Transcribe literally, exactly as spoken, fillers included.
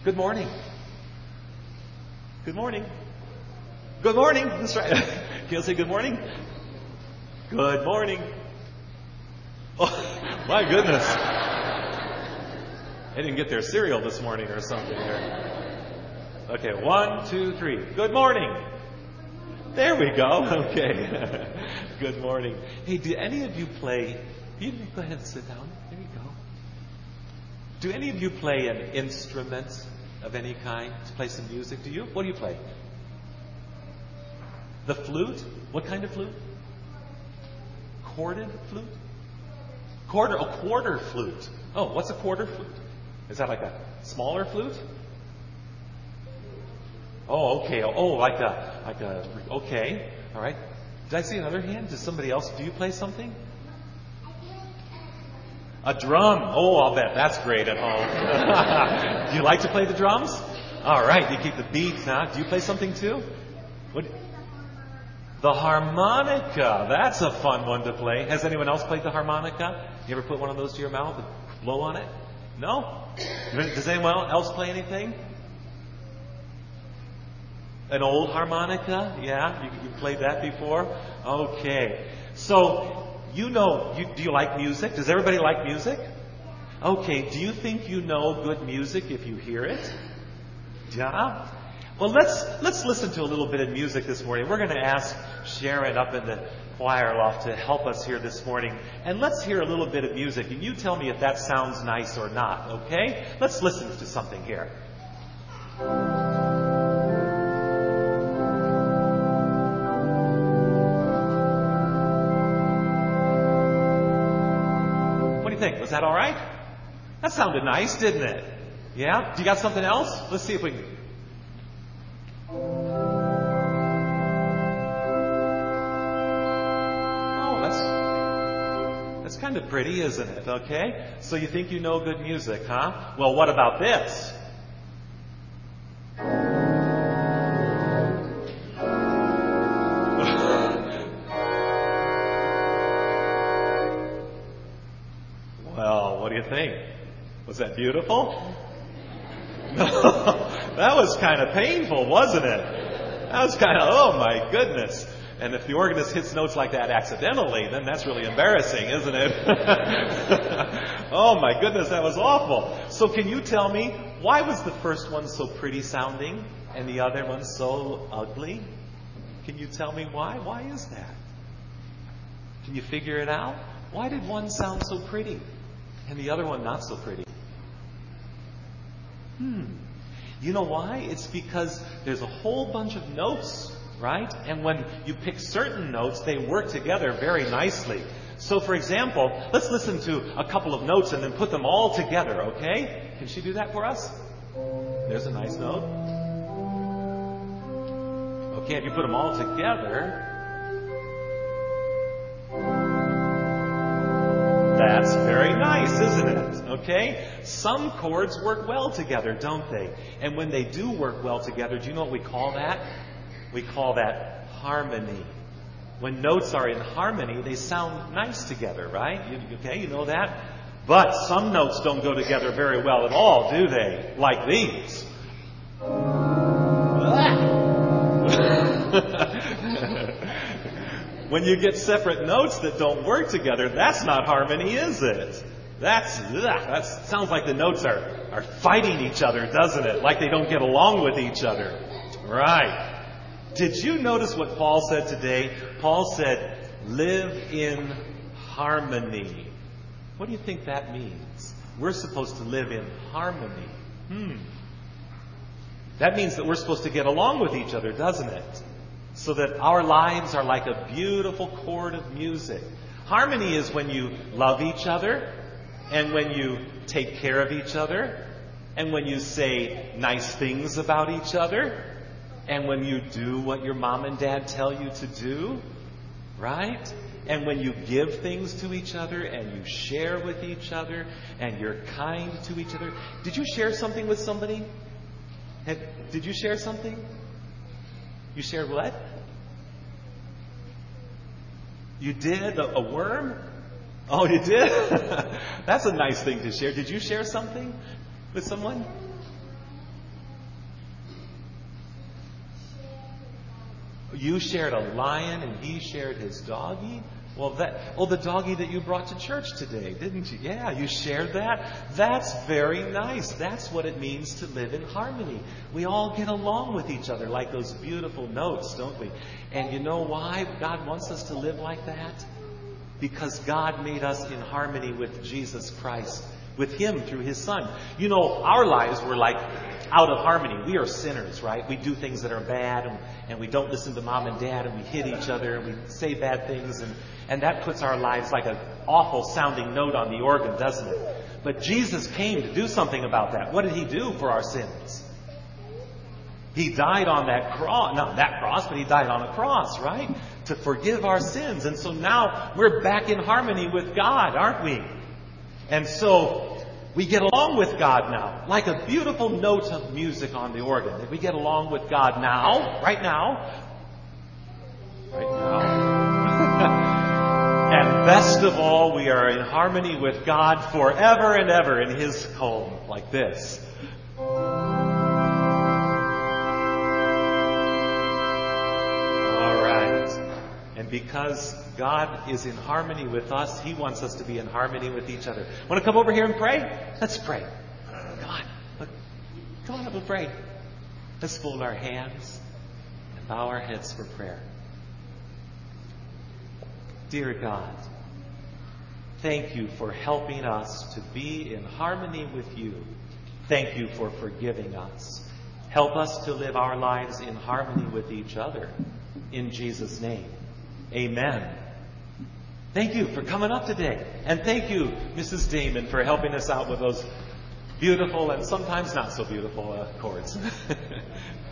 Good morning. Good morning. Good morning. That's right. Can you say good morning? Good morning. Oh, my goodness. They didn't get their cereal this morning or something there. Okay, one, two, three. Good morning. There we go. Okay. Good morning. Hey, do any of you play? You go ahead and sit down. There you go. Do any of you play an instrument of any kind? Play some music? Do you? What do you play? The flute? What kind of flute? Corded flute? Quarter, a quarter flute. Oh, what's a quarter flute? Is that like a smaller flute? Oh, okay. Oh, like a, like a, okay. All right. Did I see another hand? Does somebody else, do you play something? A drum. Oh, I'll bet that's great at home. Do you like to play the drums? All right. You keep the beat, huh? Do you play something too? What? The harmonica. That's a fun one to play. Has anyone else played the harmonica? You ever put one of those to your mouth and blow on it? No? Does anyone else play anything? An old harmonica? Yeah? You, you played that before? Okay. So, you know, you, do you like music? Does everybody like music? Okay. Do you think you know good music if you hear it? Yeah? Well, let's let's listen to a little bit of music this morning. We're going to ask Sharon up in the choir loft to help us here this morning. And let's hear a little bit of music. And you tell me if that sounds nice or not, okay? Let's listen to something here. What do you think? Was that all right? That sounded nice, didn't it? Yeah? Do you got something else? Let's see if we can... That's kind of pretty, isn't it? Okay? So you think you know good music, huh? Well, what about this? Well, what do you think? Was that beautiful? No, that was kind of painful, wasn't it? That was kind of, oh my goodness. And if the organist hits notes like that accidentally, then that's really embarrassing, isn't it? Oh my goodness, that was awful. So can you tell me, why was the first one so pretty sounding and the other one so ugly? Can you tell me why? Why is that? Can you figure it out? Why did one sound so pretty and the other one not so pretty? Hmm. You know why? It's because there's a whole bunch of notes, right? And when you pick certain notes, they work together very nicely. So, for example, let's listen to a couple of notes and then put them all together, okay? Can she do that for us? There's a nice note. Okay, if you put them all together, that's very nice, isn't it? Okay? Some chords work well together, don't they? And when they do work well together, do you know what we call that? We call that harmony. When notes are in harmony, they sound nice together, right? You, okay, you know that? But some notes don't go together very well at all, do they? Like these. When you get separate notes that don't work together, that's not harmony, is it? That's, that sounds like the notes are, are fighting each other, doesn't it? Like they don't get along with each other. Right. Did you notice what Paul said today? Paul said, live in harmony. What do you think that means? We're supposed to live in harmony. Hmm. That means that we're supposed to get along with each other, doesn't it? So that our lives are like a beautiful chord of music. Harmony is when you love each other, and when you take care of each other, and when you say nice things about each other, and when you do what your mom and dad tell you to do, right? And when you give things to each other, and you share with each other, and you're kind to each other. Did you share something with somebody? Had, did you share something? You shared what? You did? A, a worm? Oh, you did? That's a nice thing to share. Did you share something with someone? You shared a lion and he shared his doggie? Well, that, oh, the doggie that you brought to church today, didn't you? Yeah, you shared that. That's very nice. That's what it means to live in harmony. We all get along with each other like those beautiful notes, don't we? And you know why God wants us to live like that? Because God made us in harmony with Jesus Christ, with Him through His Son. You know, our lives were like out of harmony. We are sinners, right? We do things that are bad, and, and we don't listen to mom and dad, and we hit each other, and we say bad things, and, and that puts our lives like an awful sounding note on the organ, doesn't it? But Jesus came to do something about that. What did He do for our sins? He died on that cross, not that cross, but He died on a cross, right? To forgive our sins. And so now we're back in harmony with God, aren't we? And so we get along with God now, like a beautiful note of music on the organ. That we get along with God now, right now, right now. And best of all, we are in harmony with God forever and ever in His home, like this. And because God is in harmony with us, He wants us to be in harmony with each other. Want to come over here and pray? Let's pray. Come on. Look. Come on up and pray. Let's fold our hands and bow our heads for prayer. Dear God, thank You for helping us to be in harmony with You. Thank You for forgiving us. Help us to live our lives in harmony with each other. In Jesus' name. Amen. Thank you for coming up today. And thank you, Missus Damon, for helping us out with those beautiful and sometimes not so beautiful uh, chords.